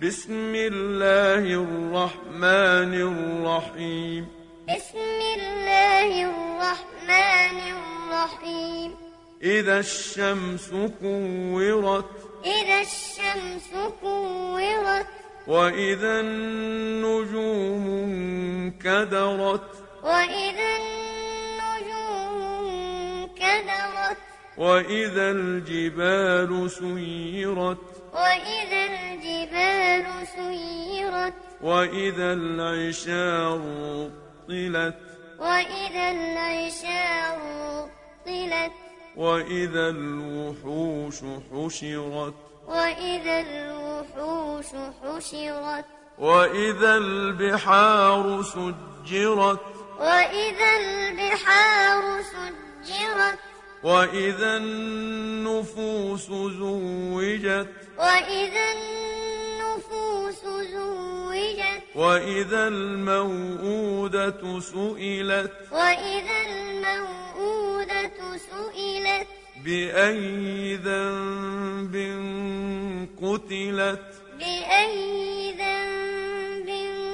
بسم الله الرحمن الرحيم. بسم الله الرحمن الرحيم. إذا الشمس كورت. إذا الشمس كورت. وإذا النجوم انكدرت. وإذا النجوم انكدرت. وإذا الجبال سيرت. وإذا الجبال سيرت. وإذا العشار طلت. وإذا العشار طلت. وإذا الوحوش حشرت. وإذا الوحوش حشرت. وإذا البحار سجرت. وإذا البحار سجرت. وإذا النفوس زوجت. وإذا النفوس زوجت. وإذا الموءودة سئلت. وإذا الموءودة سئلت. بأي ذنب قتلت. بأي ذنب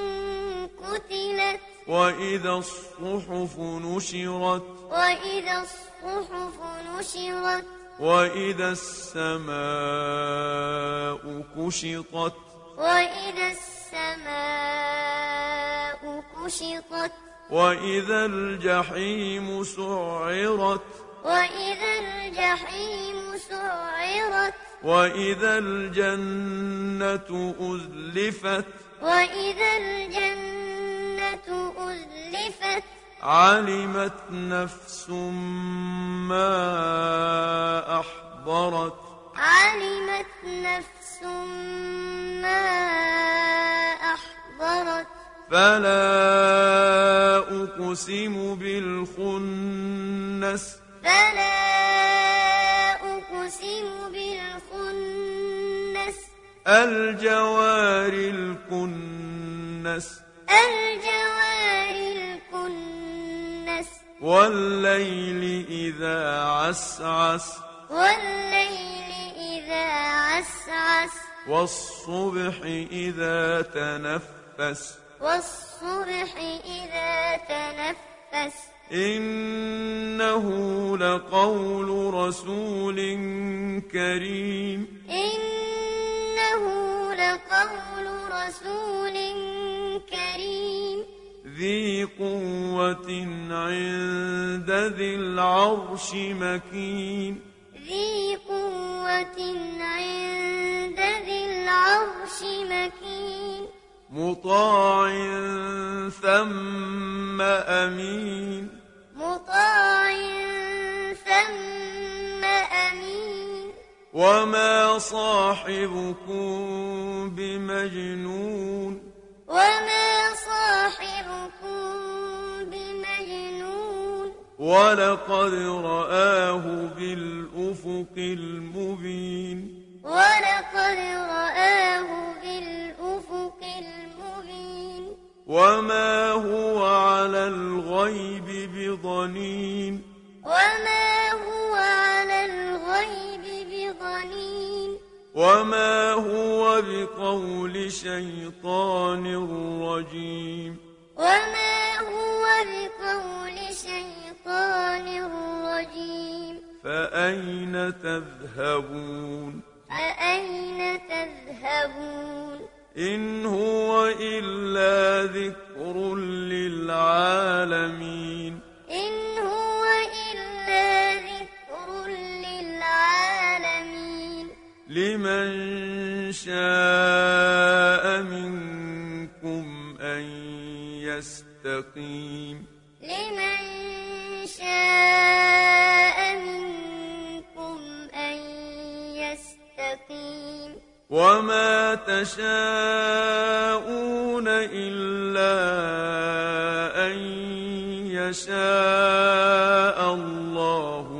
قتلت. وإذا الصحف نشرت. وإذا الصحف نشرت. وإذا السماء كشطت. وإذا السماء كشطت. وإذا الجحيم سعرت. وإذا الجحيم سعرت. وإذا الجنة أزلفت. وإذا الجنة أزلفت. علمت نفس ما أحضرت. علمت نفس ما أحضرت. فلا أقسم بالخنس. فلا أقسم بالخنس. الجوار الكنس. الجوار الكنس. والليل إذا عسعس. والليل إذا عسعس. والصبح إذا تنفس. والصبح إذا تنفس. إنه لقول رسول كريم. إنه لقول رسول كريم. ذي قوة عند ذي العرش مكين. ذي قوة عند ذي العرش مكين. مطاع ثم أمين. مطاع ثم أمين. وما صاحبكم بمجنون. وما صاحبكم بمجنون. ولقد رآه بالأفق المبين. ولقد رآه بالأفق المبين. وما هو على الغيب بضنين. وما هو على الغيب بضنين. وما هو بقول شيطان رجيم. وما هو بقول شيطان رجيم. فأين تذهبون؟ فأين تذهبون؟ إن هو إلا ذكر للعالمين. إن هو إلا ذكر للعالمين. لمن شاء منكم أن يستقيم. لمن شاء منكم أن يستقيم. وما تشاءون إلا أن يشاء الله